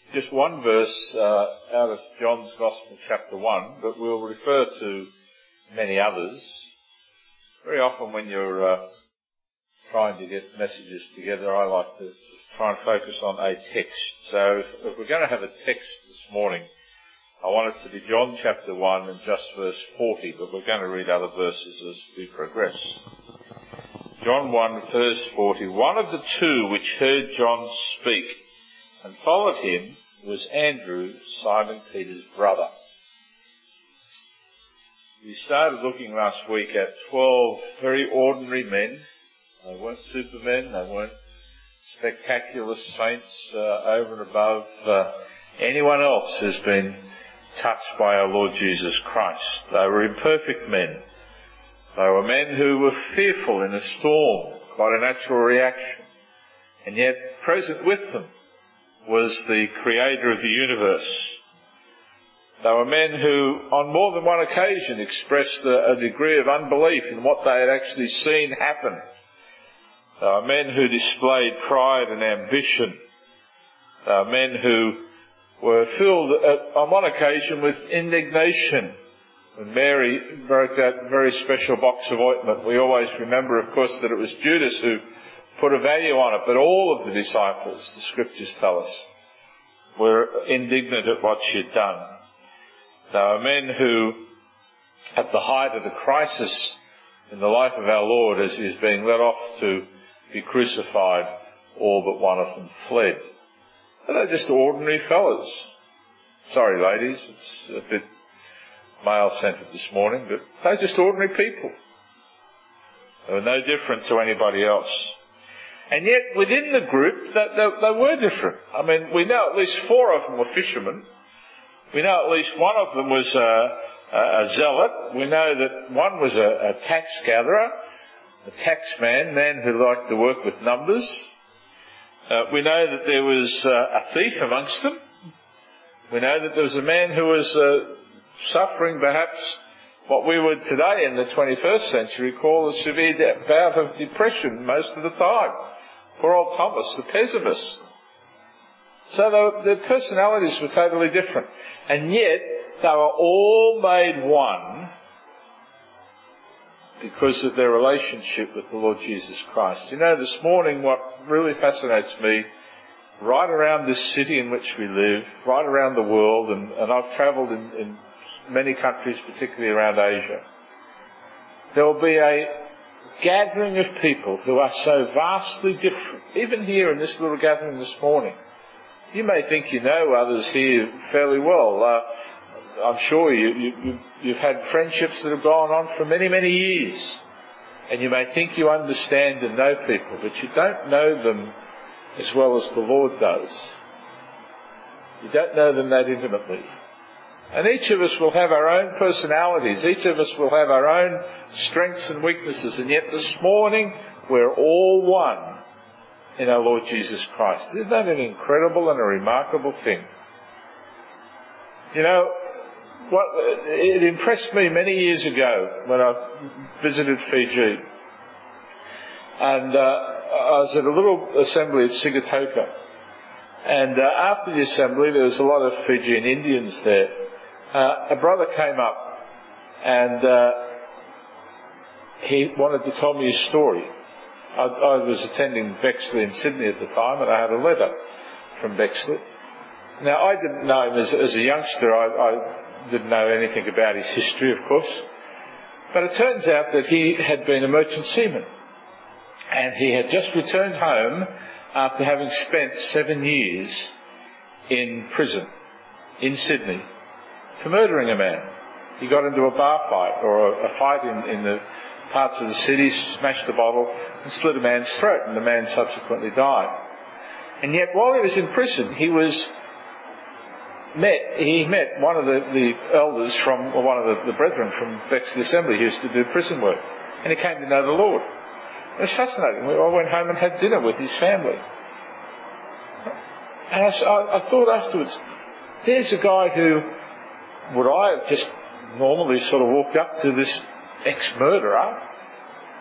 just one verse out of John's Gospel, chapter 1, but we'll refer to many others. Very often when you're trying to get messages together, I like to try and focus on a text. So if we're going to have a text this morning, I want it to be John chapter 1 and just verse 40, but we're going to read other verses as we progress. John 1 verse 40. One of the two which heard John speak and followed him was Andrew, Simon Peter's brother. We started looking last week at 12 very ordinary men. They weren't supermen, they weren't spectacular saints over and above anyone else who's been touched by our Lord Jesus Christ. They were imperfect men. They were men who were fearful in a storm, quite a natural reaction. And yet present with them was the Creator of the universe. They were men who on more than one occasion expressed a degree of unbelief in what they had actually seen happen. They were men who displayed pride and ambition. They were men who were filled on one occasion with indignation when Mary broke that very special box of ointment. We always remember, of course, that it was Judas who put a value on it, but all of the disciples, the scriptures tell us, were indignant at what she'd done. They were men who, at the height of the crisis in the life of our Lord as he was being led off to be crucified, all but one of them fled. But they're just ordinary fellas. Sorry, ladies, it's a bit male-centred this morning, but they're just ordinary people. They were no different to anybody else. And yet, within the group, they were different. I mean, we know at least 4 of them were fishermen. We know at least one of them was a zealot. We know that one was a tax gatherer, a tax man who liked to work with numbers. We know that there was a thief amongst them. We know that there was a man who was suffering perhaps what we would today in the 21st century call a severe bout of depression most of the time. Poor old Thomas, the pessimist. So their personalities were totally different. And yet, they were all made one because of their relationship with the Lord Jesus Christ. You know, this morning what really fascinates me, right around this city in which we live, right around the world, and I've travelled in many countries, particularly around Asia, there will be a gathering of people who are so vastly different. Even here in this little gathering this morning, you may think you know others here fairly well. I'm sure you've had friendships that have gone on for many, many years. And you may think you understand and know people, but you don't know them as well as the Lord does. You don't know them that intimately. And each of us will have our own personalities. Each of us will have our own strengths and weaknesses. And yet this morning, we're all one in our Lord Jesus Christ. Isn't that an incredible and a remarkable thing? You know, it impressed me many years ago when I visited Fiji. And I was at a little assembly at Sigatoka. And after the assembly, there was a lot of Fijian Indians there. A brother came up and he wanted to tell me a story. I was attending Bexley in Sydney at the time, and I had a letter from Bexley. Now, I didn't know him as a youngster. I didn't know anything about his history, of course. But it turns out that he had been a merchant seaman. And he had just returned home after having spent 7 years in prison in Sydney for murdering a man. He got into a bar fight, or a fight in the parts of the city, smashed a bottle and slit a man's throat, and the man subsequently died. And yet while he was in prison, he met one of the elders from, or one of the brethren from Bexley Assembly who used to do prison work, and he came to know the Lord. It was fascinating. I went home and had dinner with his family. And I thought afterwards, there's a guy who, would I have just normally sort of walked up to this ex-murderer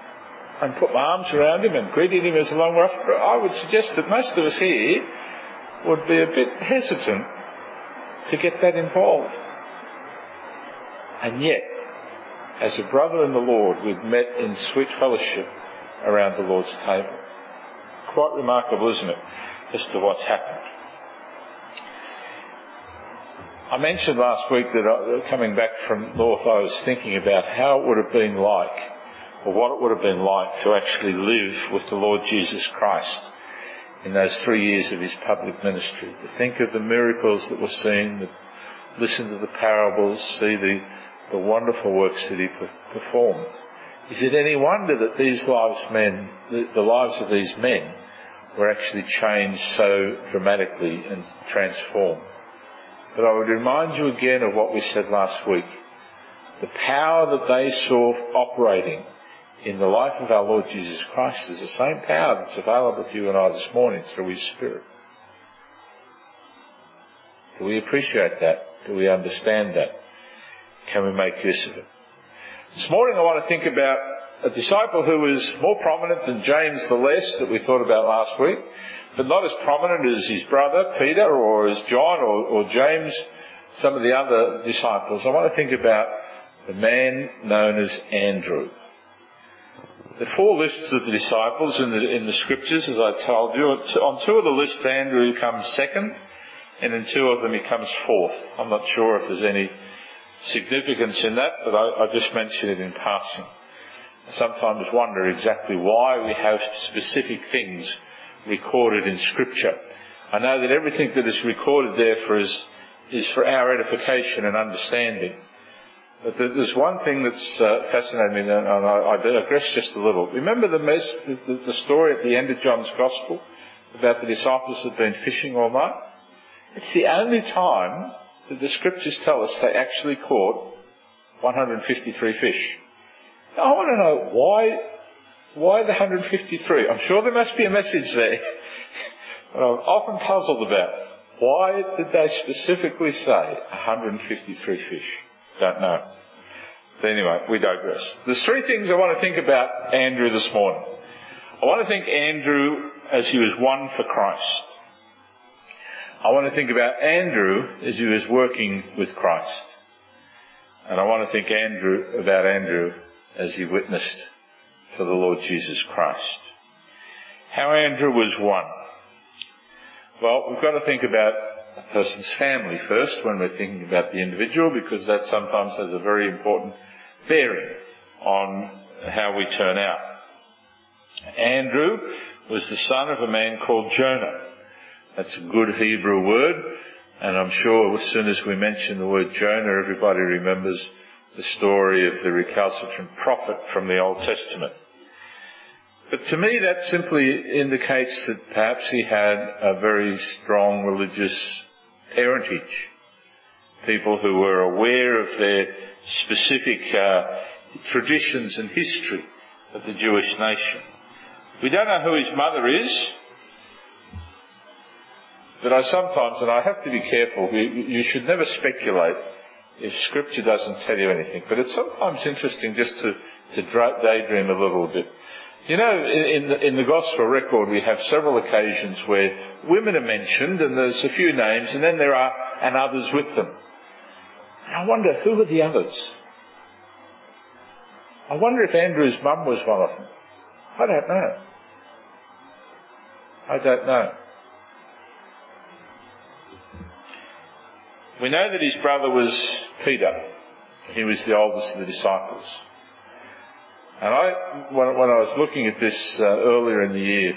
and put my arms around him and greeted him as a long rough? I would suggest that most of us here would be a bit hesitant to get that involved. And yet, as a brother in the Lord, we've met in sweet fellowship around the Lord's table. Quite remarkable, isn't it, as to what's happened. I mentioned last week that coming back from North, I was thinking about how it would have been like, or what it would have been like to actually live with the Lord Jesus Christ in those 3 years of his public ministry. To think of the miracles that were seen, listen to the parables, see the wonderful works that he performed. Is it any wonder that the lives of these men were actually changed so dramatically and transformed? But I would remind you again of what we said last week. The power that they saw operating in the life of our Lord Jesus Christ is the same power that's available to you and I this morning through his Spirit. Do we appreciate that? Do we understand that? Can we make use of it? This morning I want to think about a disciple who was more prominent than James the Less that we thought about last week, but not as prominent as his brother Peter or as John or James, some of the other disciples. I want to think about the man known as Andrew. The 4 lists of the disciples in the scriptures, as I told you, on 2 of the lists Andrew comes second, and in 2 of them he comes fourth. I'm not sure if there's any significance in that, but I just mention it in passing. I sometimes wonder exactly why we have specific things recorded in Scripture. I know that everything that is recorded there is for our edification and understanding. But there's one thing that's fascinated me, and I digress just a little. Remember the story at the end of John's Gospel about the disciples who had been fishing all night? It's the only time that the Scriptures tell us they actually caught 153 fish. Now, I want to know why the 153? I'm sure there must be a message there. But I'm often puzzled about why did they specifically say 153 fish? Don't know. But anyway, we digress. There's 3 things I want to think about Andrew this morning. I want to think Andrew as he was one for Christ. I want to think about Andrew as he was working with Christ. And I want to think about Andrew as he witnessed for the Lord Jesus Christ. How Andrew was one. Well, we've got to think about a person's family first when we're thinking about the individual, because that sometimes has a very important bearing on how we turn out. Andrew was the son of a man called Jonah. That's a good Hebrew word, and I'm sure as soon as we mention the word Jonah, everybody remembers the story of the recalcitrant prophet from the Old Testament. But to me that simply indicates that perhaps he had a very strong religious parentage. People who were aware of their specific traditions and history of the Jewish nation. We don't know who his mother is, but I sometimes, and I have to be careful, you should never speculate if Scripture doesn't tell you anything. But it's sometimes interesting just to daydream a little bit. You know, in the Gospel record we have several occasions where women are mentioned, and there's a few names, and then there are others with them. And I wonder, who are the others? I wonder if Andrew's mum was one of them. I don't know. We know that his brother was Peter. He was the oldest of the disciples. And when I was looking at this earlier in the year,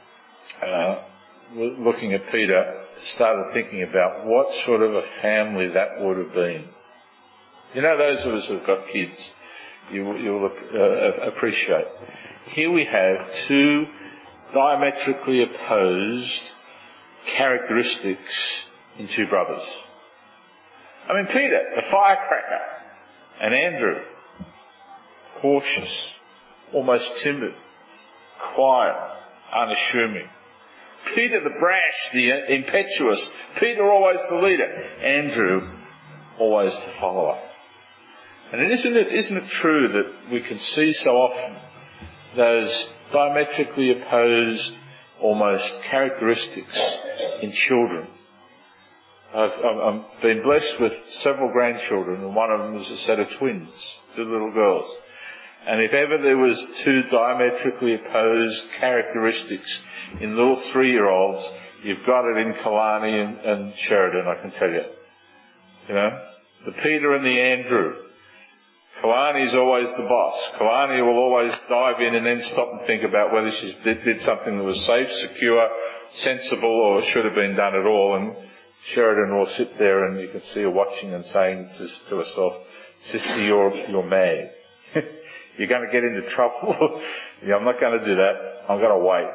looking at Peter, started thinking about what sort of a family that would have been. You know, those of us who've got kids, you'll appreciate. Here we have 2 diametrically opposed characteristics in 2 brothers. I mean, Peter, a firecracker, and Andrew, cautious, almost timid, quiet, unassuming. Peter the brash, the impetuous. Peter always the leader. Andrew always the follower. And isn't it true that we can see so often those diametrically opposed, almost characteristics in children. I've been blessed with several grandchildren, and one of them is a set of twins, 2 little girls. And if ever there was 2 diametrically opposed characteristics in little 3-year-olds, you've got it in Kalani and Sheridan, I can tell you. You know, the Peter and the Andrew. Kalani's always the boss. Kalani will always dive in and then stop and think about whether she did something that was safe, secure, sensible, or should have been done at all. And Sheridan will sit there and you can see her watching and saying to herself, "Sister, you're mad. You're going to get into trouble." Yeah, I'm not going to do that. I'm going to wait.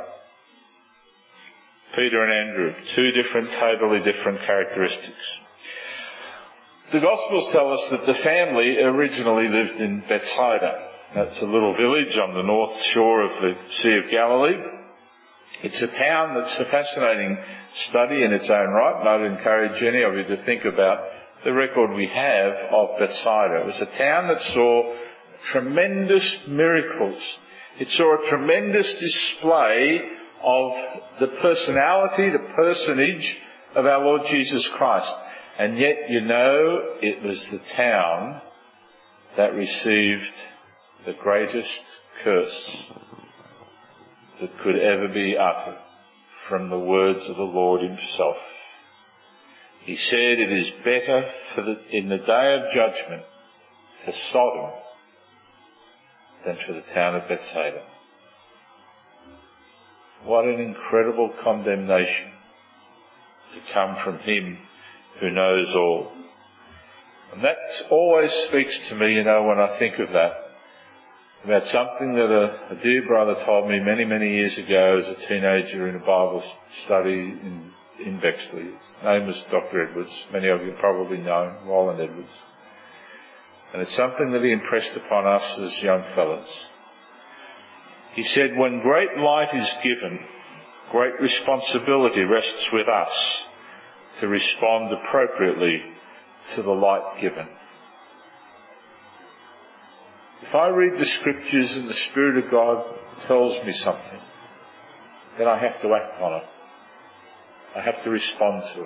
Peter and Andrew, 2 totally different characteristics. The Gospels tell us that the family originally lived in Bethsaida. That's a little village on the north shore of the Sea of Galilee. It's a town that's a fascinating study in its own right, and I'd encourage any of you to think about the record we have of Bethsaida. It was a town that saw tremendous miracles. It saw a tremendous display of the personality, the personage of our Lord Jesus Christ. And yet, it was the town that received the greatest curse that could ever be uttered from the words of the Lord himself. He said, "It is better in the day of judgment for Sodom than for the town of Bethsaida." What an incredible condemnation to come from him who knows all. And that always speaks to me, when I think of that, about something that a dear brother told me many, many years ago as a teenager in a Bible study in Bexley. His name was Dr. Edwards. Many of you probably know him, Roland Edwards. And it's something that he impressed upon us as young fellows. He said, when great light is given, great responsibility rests with us to respond appropriately to the light given. If I read the Scriptures and the Spirit of God tells me something, then I have to act on it. I have to respond to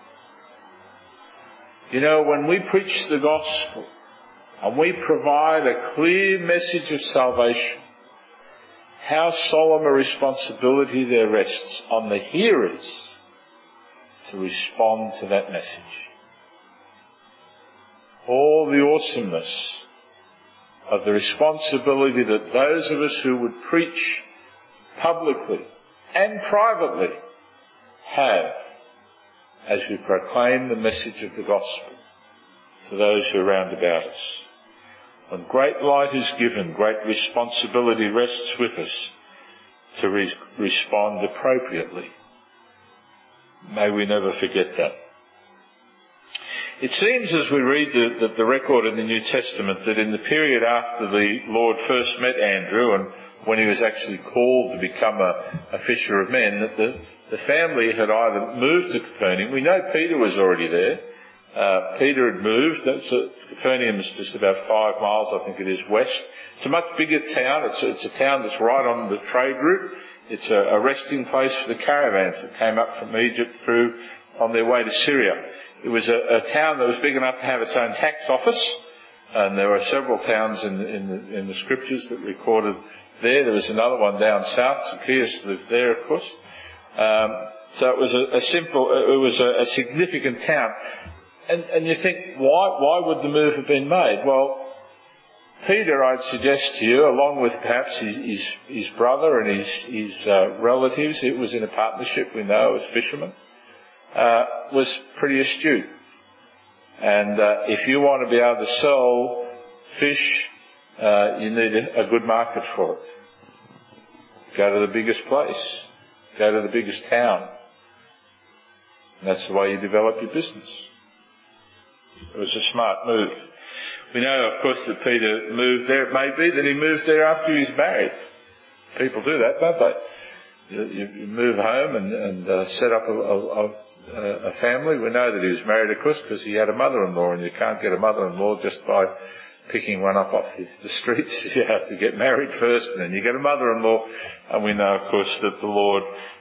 it. When we preach the gospel and we provide a clear message of salvation, how solemn a responsibility there rests on the hearers to respond to that message. All the awesomeness of the responsibility that those of us who would preach publicly and privately have as we proclaim the message of the gospel to those who are round about us. When great light is given, great responsibility rests with us to respond appropriately. May we never forget that. It seems as we read the record in the New Testament that in the period after the Lord first met Andrew and when he was actually called to become a fisher of men, that the family had either moved to Capernaum. We know Peter was already there. Peter had moved. Capernaum is just about 5 miles, I think it is, west. It's a much bigger town. It's a town that's right on the trade route. It's a resting place for the caravans that came up from Egypt through on their way to Syria. It was a town that was big enough to have its own tax office, and there were several towns in the Scriptures that recorded there. There was another one down south. Zacchaeus lived there, of course. So it was a significant town. And you think, why would the move have been made? Well, Peter, I'd suggest to you, along with perhaps his brother and his relatives, it was in a partnership, we know, as fishermen, was pretty astute. And if you want to be able to sell fish, you need a good market for it. Go to the biggest place. Go to the biggest town. And that's the way you develop your business. It was a smart move. We know, of course, that Peter moved there. It may be that he moved there after he was married. People do that, don't they? You move home and set up a family. We know that he was married, of course, because he had a mother-in-law, and you can't get a mother-in-law just by picking one up off the streets. You have to get married first, and then you get a mother-in-law. And we know, of course, that the Lord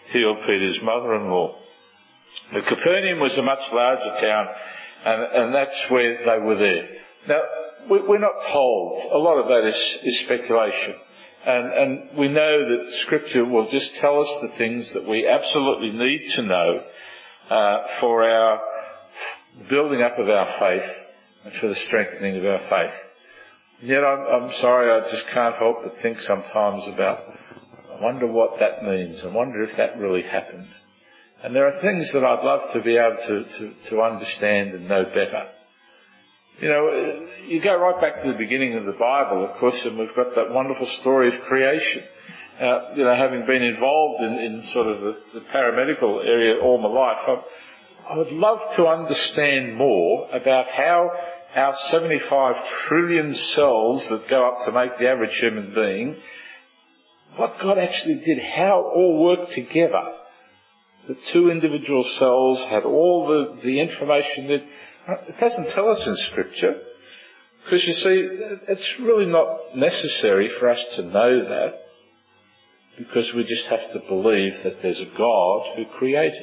healed Peter's mother-in-law. But Capernaum was a much larger town, and that's where they were there. Now, we're not told. A lot of that is speculation. And we know that Scripture will just tell us the things that we absolutely need to know for our building up of our faith and for the strengthening of our faith. And yet I'm sorry, I just can't help but think sometimes about, I wonder what that means. I wonder if that really happened. And there are things that I'd love to be able to understand and know better. You know, you go right back to the beginning of the Bible, of course, and we've got that wonderful story of creation. Having been involved in sort of the paramedical area all my life, I would love to understand more about how our 75 trillion cells that go up to make the average human being, what God actually did, how it all worked together. The two individual cells had all the information that it doesn't tell us in Scripture. Because you see, it's really not necessary for us to know that, because we just have to believe that there's a God who created.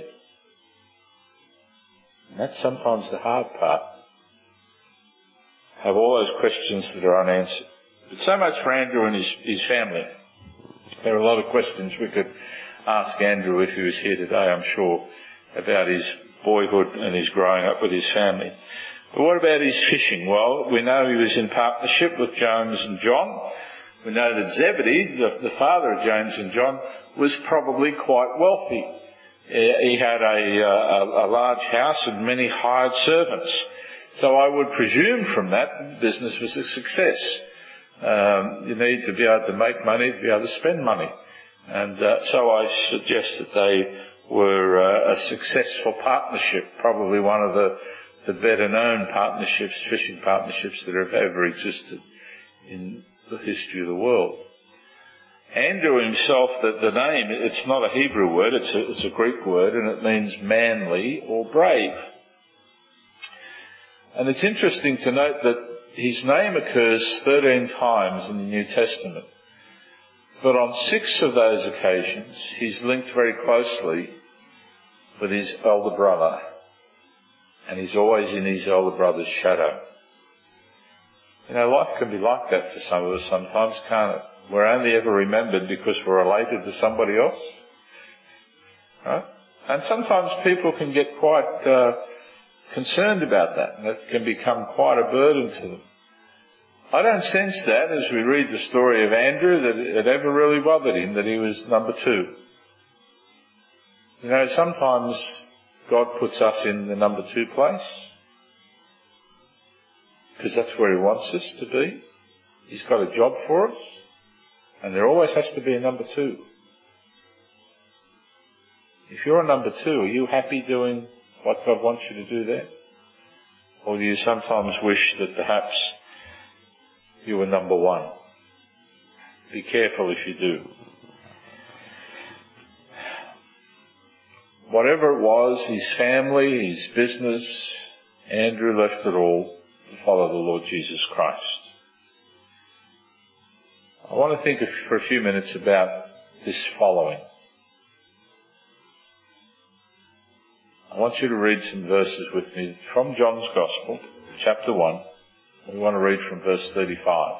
And that's sometimes the hard part. Have all those questions that are unanswered. But so much for Andrew and his family. There are a lot of questions we could ask Andrew if he was here today, I'm sure, about his boyhood and his growing up with his family. But what about his fishing? Well, we know he was in partnership with James and John. We know that Zebedee, the father of James and John, was probably quite wealthy. He had a large house and many hired servants. So I would presume from that business was a success. You need to be able to make money to be able to spend money. And so I suggest that they were a successful partnership, probably one of the better known partnerships, fishing partnerships that have ever existed in the history of the world. Andrew himself, the name, it's not a Hebrew word, it's a Greek word, and it means manly or brave. And it's interesting to note that his name occurs 13 times in the New Testament. But on 6 of those occasions, he's linked very closely with his elder brother. And he's always in his elder brother's shadow. You know, life can be like that for some of us sometimes, can't it? We're only ever remembered because we're related to somebody else. Right? And sometimes people can get quite concerned about that, and it can become quite a burden to them. I don't sense that as we read the story of Andrew that it ever really bothered him that he was number 2. You know, sometimes God puts us in the number 2 place because that's where he wants us to be. He's got a job for us, and there always has to be a number 2. If you're a number 2, are you happy doing what God wants you to do there? Or do you sometimes wish that perhaps you were number 1? Be careful if you do. Whatever it was, his family, his business, Andrew left it all to follow the Lord Jesus Christ. I want to think for a few minutes about this following. I want you to read some verses with me from John's Gospel, chapter 1. We want to read from verse 35.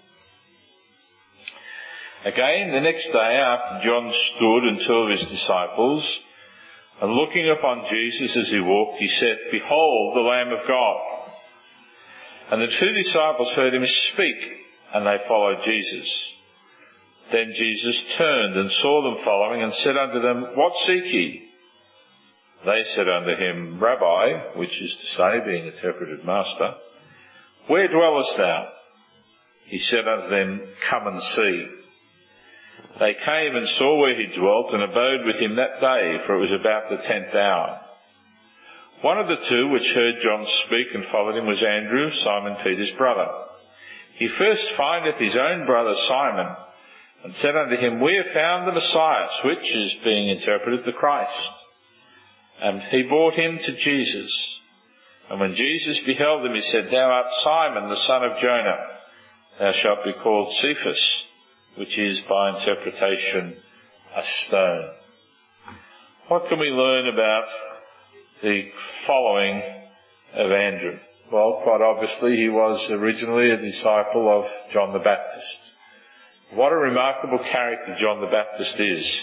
Again, the next day after John stood and 2 of his disciples, and looking upon Jesus as he walked, he said, "Behold, the Lamb of God." And the 2 disciples heard him speak, and they followed Jesus. Then Jesus turned and saw them following, and said unto them, "What seek ye?" They said unto him, "Rabbi," which is to say, being interpreted, Master, "where dwellest thou?" He said unto them, "Come and see." They came and saw where he dwelt, and abode with him that day, for it was about the 10th hour. One of the 2 which heard John speak and followed him was Andrew, Simon Peter's brother. He first findeth his own brother Simon, and said unto him, "We have found the Messiah," which is being interpreted, the Christ. And he brought him to Jesus. And when Jesus beheld him, he said, "Thou art Simon, the son of Jonah. Thou shalt be called Cephas," which is by interpretation a stone. What can we learn about the following of Andrew? Well, quite obviously he was originally a disciple of John the Baptist. What a remarkable character John the Baptist is.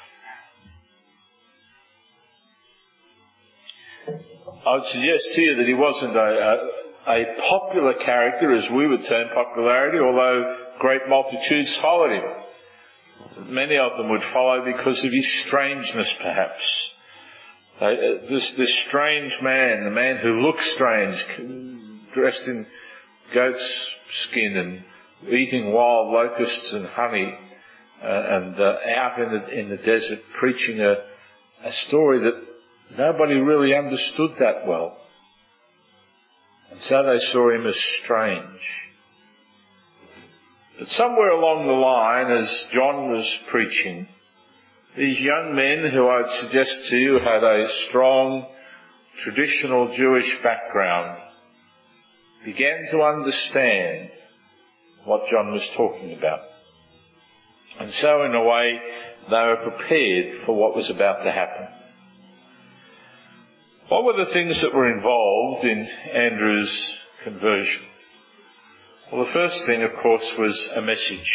I would suggest to you that he wasn't a popular character as we would term popularity, although great multitudes followed him. Many of them would follow because of his strangeness, perhaps. This strange man, the man who looks strange, dressed in goat's skin and eating wild locusts and honey, and out in the desert preaching a story that nobody really understood that well. And so they saw him as strange. But somewhere along the line, as John was preaching, these young men, who I'd suggest to you had a strong traditional Jewish background, began to understand what John was talking about. And so in a way, they were prepared for what was about to happen. What were the things that were involved in Andrew's conversion? Well, the first thing, of course, was a message.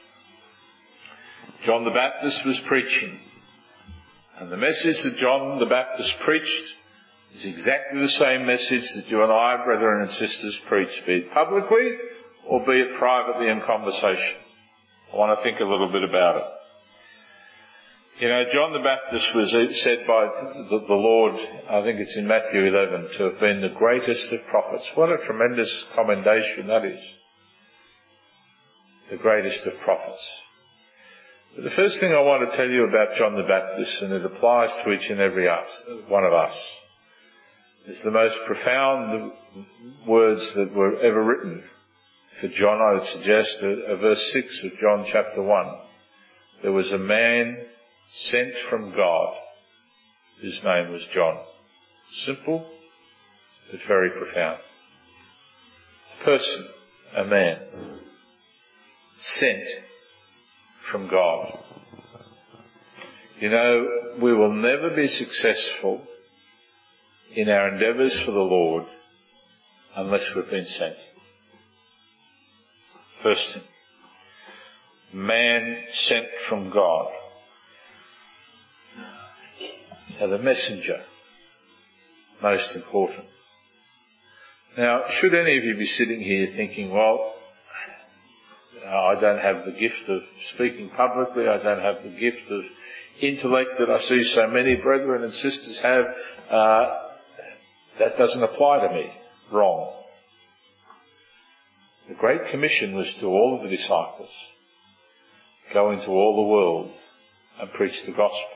John the Baptist was preaching. And the message that John the Baptist preached is exactly the same message that you and I, brethren and sisters, preach, be it publicly or be it privately in conversation. I want to think a little bit about it. You know, John the Baptist was said by the Lord, I think it's in Matthew 11, to have been the greatest of prophets. What a tremendous commendation that is. The greatest of prophets. But the first thing I want to tell you about John the Baptist, and it applies to each and every one of us, is the most profound words that were ever written. For John, I would suggest verse 6 of John chapter 1. There was a man sent from God, whose name was John. Simple, but very profound. A person, a man, sent from God. You know, we will never be successful in our endeavours for the Lord unless we've been sent. First thing, man sent from God. So the messenger, most important. Now, should any of you be sitting here thinking, well, I don't have the gift of speaking publicly, I don't have the gift of intellect that I see so many brethren and sisters have, that doesn't apply to me. Wrong. The Great Commission was to all of the disciples. Go into all the world and preach the gospel.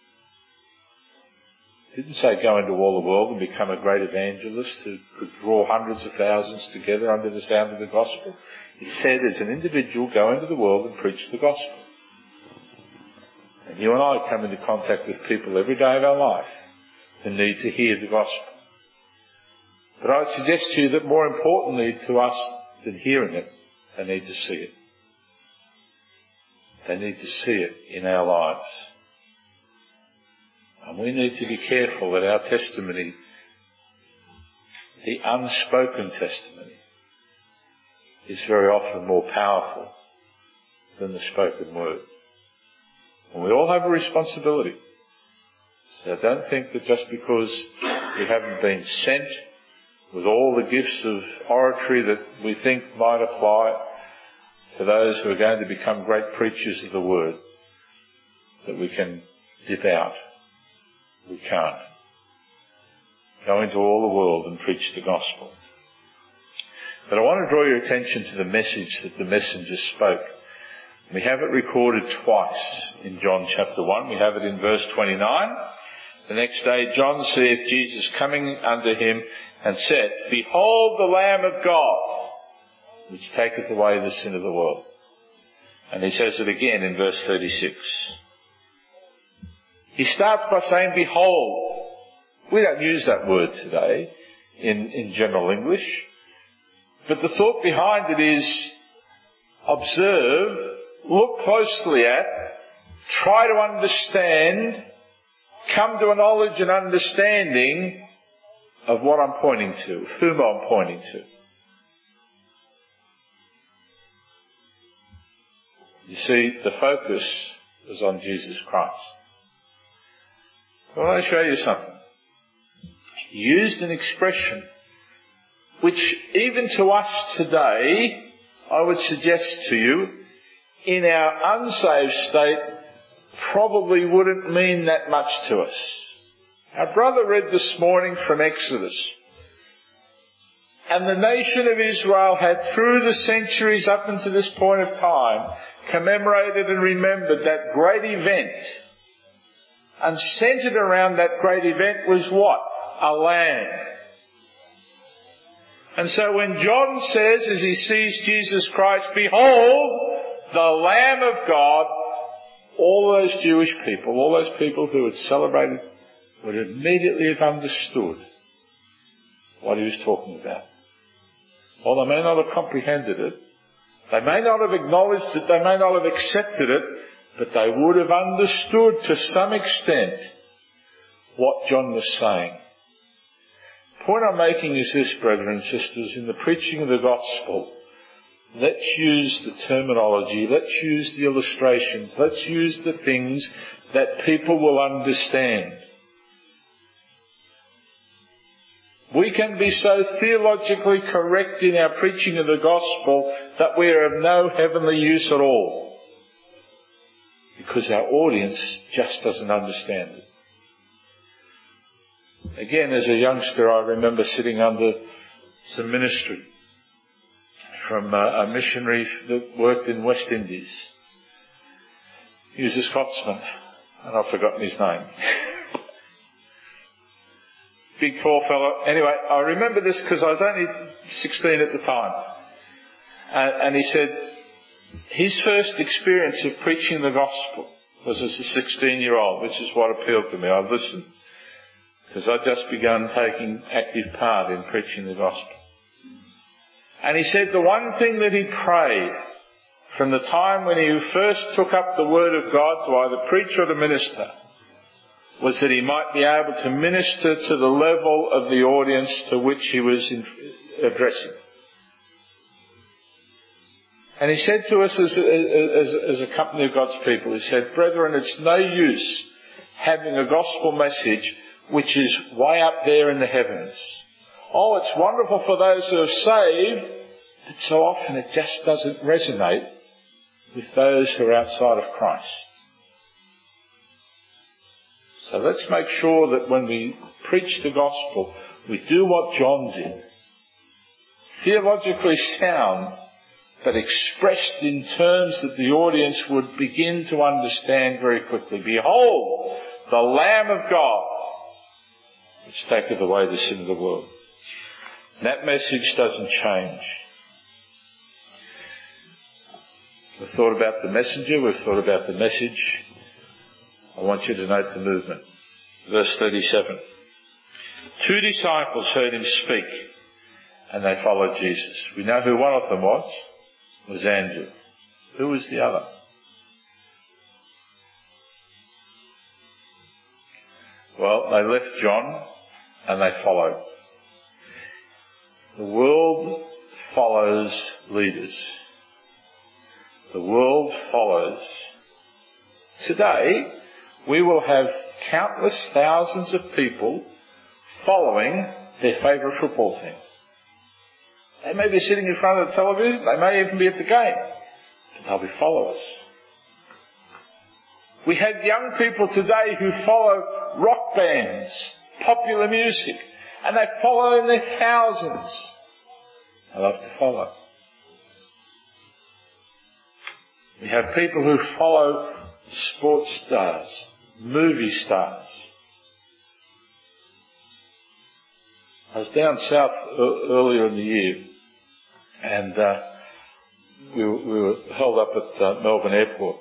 It didn't say go into all the world and become a great evangelist who could draw hundreds of thousands together under the sound of the gospel. It said as an individual, go into the world and preach the gospel. And you and I come into contact with people every day of our life who need to hear the gospel. But I would suggest to you that more importantly to us than hearing it, they need to see it. They need to see it in our lives. And we need to be careful that our testimony, the unspoken testimony, is very often more powerful than the spoken word. And we all have a responsibility. So don't think that just because we haven't been sent with all the gifts of oratory that we think might apply to those who are going to become great preachers of the word, that we can dip out. We can't. Go into all the world and preach the gospel. But I want to draw your attention to the message that the messenger spoke. We have it recorded twice in John chapter 1. We have it in verse 29. The next day John seeth Jesus coming unto him and said, Behold the Lamb of God, which taketh away the sin of the world. And he says it again in verse 36. He starts by saying, Behold. We don't use that word today in general English. But the thought behind it is, observe, look closely at, try to understand, come to a knowledge and understanding of what I'm pointing to, whom I'm pointing to. You see, the focus is on Jesus Christ. I want to show you something. He used an expression which even to us today, I would suggest to you, in our unsaved state, probably wouldn't mean that much to us. Our brother read this morning from Exodus. And the nation of Israel had, through the centuries up until this point of time, commemorated and remembered that great event. And centred around that great event was what? A lamb. And so when John says, as he sees Jesus Christ, behold, the Lamb of God, all those Jewish people, all those people who had celebrated, would immediately have understood what he was talking about. Well, they may not have comprehended it, they may not have acknowledged it, they may not have accepted it, but they would have understood to some extent what John was saying. The point I'm making is this, brethren and sisters, in the preaching of the gospel, let's use the terminology, let's use the illustrations, let's use the things that people will understand. We can be so theologically correct in our preaching of the gospel that we are of no heavenly use at all, because our audience just doesn't understand it. Again, as a youngster, I remember sitting under some ministry from a missionary that worked in West Indies. He was a Scotsman, and I've forgotten his name. Big, tall fellow. Anyway, I remember this because I was only 16 at the time. And he said his first experience of preaching the gospel was as a 16-year-old, which is what appealed to me. I listened, because I'd just begun taking active part in preaching the gospel. And he said the one thing that he prayed from the time when he first took up the word of God to either preach or to minister was that he might be able to minister to the level of the audience to which he was addressing. And he said to us as a company of God's people, he said, brethren, it's no use having a gospel message which is way up there in the heavens. Oh, it's wonderful for those who are saved, but so often it just doesn't resonate with those who are outside of Christ. So let's make sure that when we preach the gospel, we do what John did. Theologically sound, but expressed in terms that the audience would begin to understand very quickly. Behold, the Lamb of God, which taketh away the sin of the world. And that message doesn't change. We've thought about the messenger, we've thought about the message. I want you to note the movement. Verse 37. 2 disciples heard him speak, and they followed Jesus. We know who one of them was Andrew. Who was the other? Well, they left John and they followed. The world follows leaders. The world follows. Today, we will have countless thousands of people following their favourite football team. They may be sitting in front of the television, they may even be at the game, but they'll be followers. We have young people today who follow rock bands, popular music, and they follow in their thousands. They love to follow. We have people who follow sports stars, movie stars. I was down south earlier in the year, and we were held up at Melbourne Airport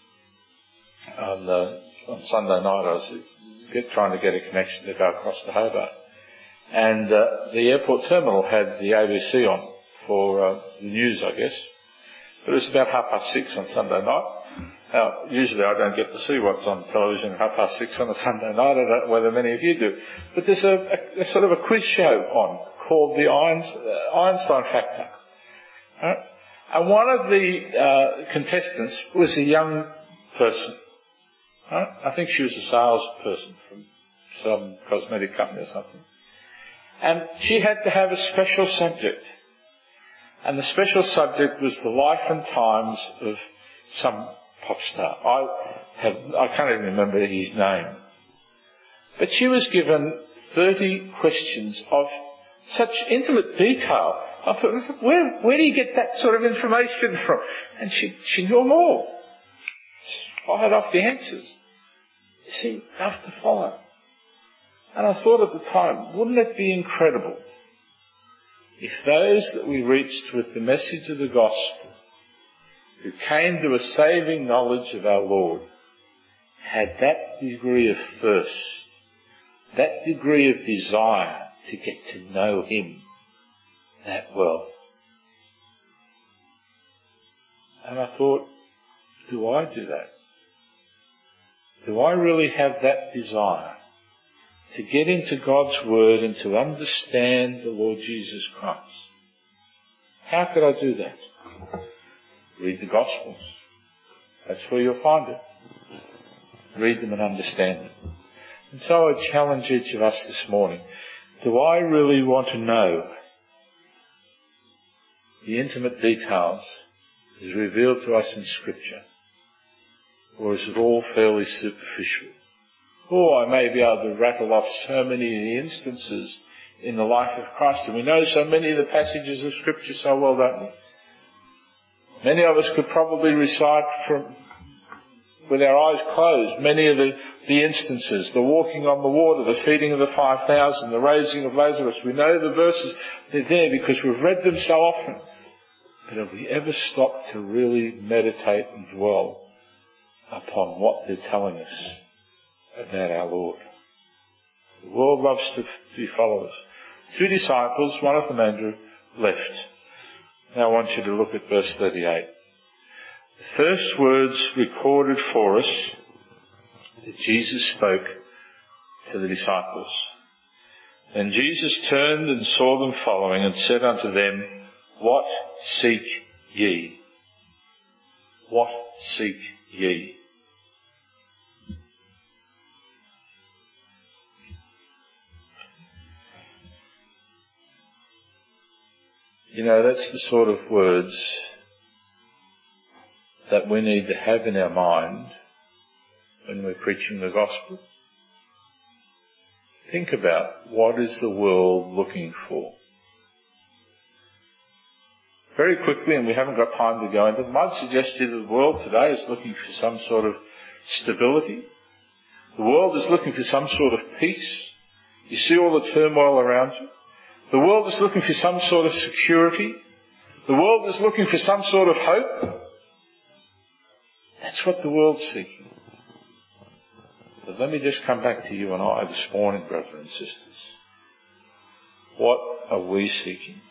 on Sunday night. I was trying to get a connection to go across to Hobart, and the airport terminal had the ABC on for the news, I guess. But it was about 6:30 on Sunday night, Now, usually I don't get to see what's on television at 6:30 on a Sunday night. I don't know whether many of you do. But there's a sort of a quiz show on called the Einstein Factor. Right? And one of the contestants was a young person. Right? I think she was a salesperson from some cosmetic company or something. And she had to have a special subject. And the special subject was the life and times of some pop star. I can't even remember his name. But she was given 30 questions of such intimate detail. I thought, where do you get that sort of information from? And she knew them all. Fired off the answers. You see, have to follow. And I thought at the time, wouldn't it be incredible if those that we reached with the message of the gospel, who came to a saving knowledge of our Lord, had that degree of thirst, that degree of desire to get to know Him that well. And I thought, do I do that? Do I really have that desire to get into God's Word and to understand the Lord Jesus Christ? How could I do that? Read the Gospels. That's where you'll find it. Read them and understand them. And so I challenge each of us this morning, do I really want to know the intimate details as revealed to us in Scripture? Or is it all fairly superficial? Or I may be able to rattle off so many instances in the life of Christ, and we know so many of the passages of Scripture so well, don't we? Many of us could probably recite with our eyes closed many of the instances, the walking on the water, the feeding of the 5,000, the raising of Lazarus. We know the verses, they're there because we've read them so often. But have we ever stopped to really meditate and dwell upon what they're telling us about our Lord? The world loves to be followers. 2 disciples, one of them Andrew, left. Now I want you to look at verse 38. The first words recorded for us that Jesus spoke to the disciples. Then Jesus turned and saw them following and said unto them, What seek ye? What seek ye? You know, that's the sort of words that we need to have in our mind when we're preaching the gospel. Think about, what is the world looking for? Very quickly, and we haven't got time to go into it, I might suggest to you that the world today is looking for some sort of stability. The world is looking for some sort of peace. You see all the turmoil around you. The world is looking for some sort of security. The world is looking for some sort of hope. That's what the world's seeking. But let me just come back to you and I this morning, brothers and sisters. What are we seeking?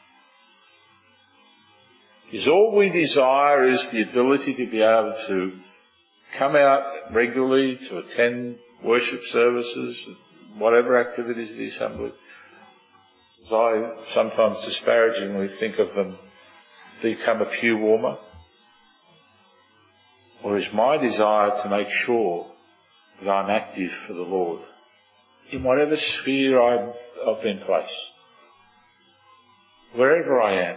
Is all we desire is the ability to be able to come out regularly to attend worship services, whatever activities of the assembly? As I sometimes disparagingly think of them, become a pew warmer? Or is my desire to make sure that I'm active for the Lord in whatever sphere I've been placed? Wherever I am,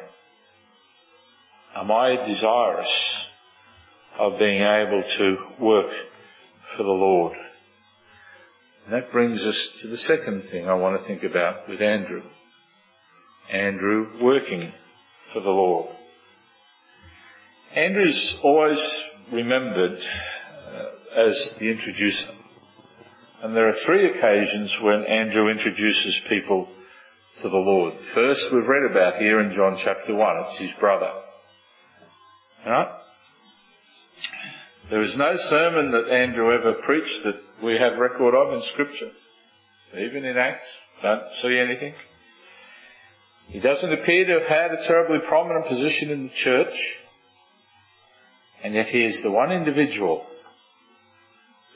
am I desirous of being able to work for the Lord? And that brings us to the second thing I want to think about with Andrew. Andrew working for the Lord. Andrew's always remembered as the introducer. And there are 3 occasions when Andrew introduces people to the Lord. First, we've read about here in John chapter 1. It's his brother. Right? There is no sermon that Andrew ever preached that we have record of in Scripture. Even in Acts, don't see anything. He doesn't appear to have had a terribly prominent position in the church. And yet he is the one individual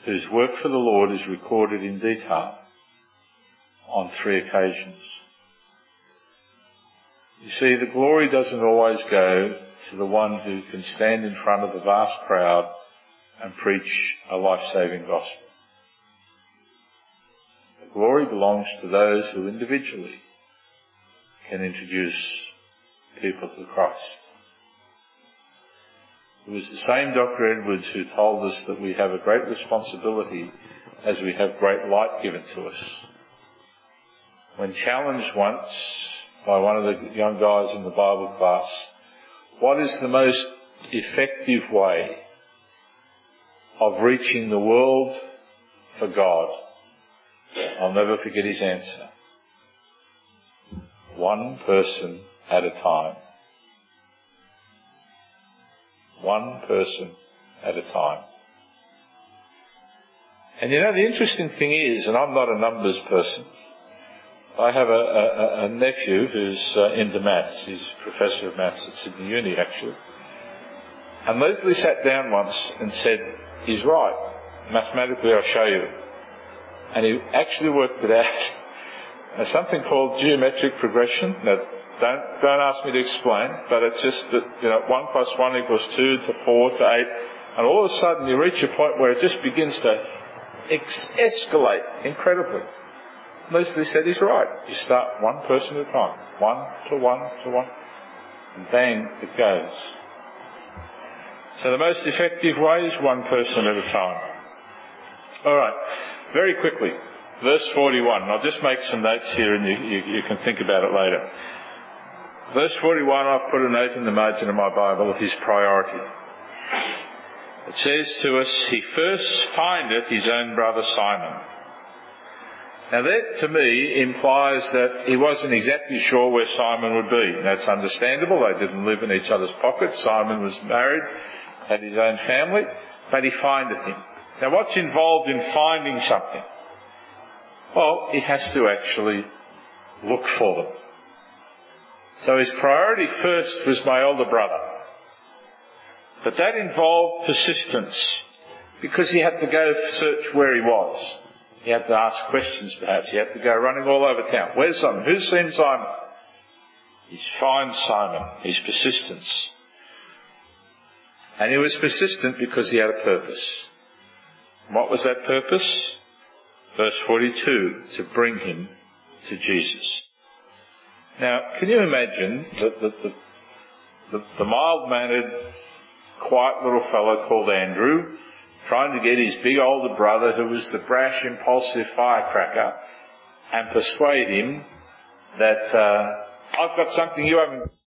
whose work for the Lord is recorded in detail on 3 occasions. You see, the glory doesn't always go to the one who can stand in front of the vast crowd and preach a life-saving gospel. The glory belongs to those who individually can introduce people to Christ. It was the same Dr. Edwards who told us that we have a great responsibility as we have great light given to us. When challenged once by one of the young guys in the Bible class, what is the most effective way of reaching the world for God? I'll never forget his answer. One person at a time. One person at a time. And you know, the interesting thing is, and I'm not a numbers person, I have a nephew who's into maths. He's a professor of maths at Sydney Uni, actually. And Leslie sat down once and said, he's right. Mathematically, I'll show you. And he actually worked it out. There's something called geometric progression. Now, don't ask me to explain, but it's just that, 1 plus 1 equals 2 to 4 to 8. And all of a sudden you reach a point where it just begins to escalate incredibly. Leslie said he's right. You start one person at a time. 1 to 1 to 1. And bang, it goes. So the most effective way is one person at a time. Alright, very quickly. Verse 41. I'll just make some notes here and you can think about it later. Verse 41, I've put a note in the margin of my Bible of his priority. It says to us, he first findeth his own brother Simon. Now that, to me, implies that he wasn't exactly sure where Simon would be. That's understandable. They didn't live in each other's pockets. Simon was married, had his own family, but he findeth him. Now what's involved in finding something? Well, he has to actually look for them. So his priority first was my older brother. But that involved persistence, because he had to go search where he was. He had to ask questions perhaps. He had to go running all over town. Where's Simon? Who's seen Simon? He finds Simon. His persistence. And he was persistent because he had a purpose. And what was that purpose? Verse 42, to bring him to Jesus. Now, can you imagine that the mild-mannered, quiet little fellow called Andrew trying to get his big older brother, who was the brash, impulsive firecracker, and persuade him that I've got something you haven't